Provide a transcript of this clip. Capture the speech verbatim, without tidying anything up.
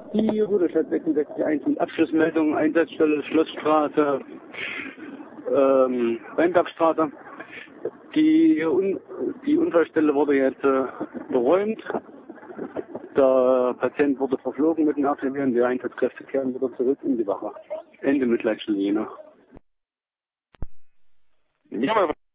Die Ruderstadt sechsundsechzig eins mit Abschlussmeldung, Einsatzstelle Schlossstraße, ähm, Weinbergstraße. Die, Un die Unfallstelle wurde jetzt äh, beräumt. Der Patient wurde verflogen mit dem R T W und die Einsatzkräfte kehren wieder zurück in die Wache. Ende Mitleidsstelle Jena. Ja,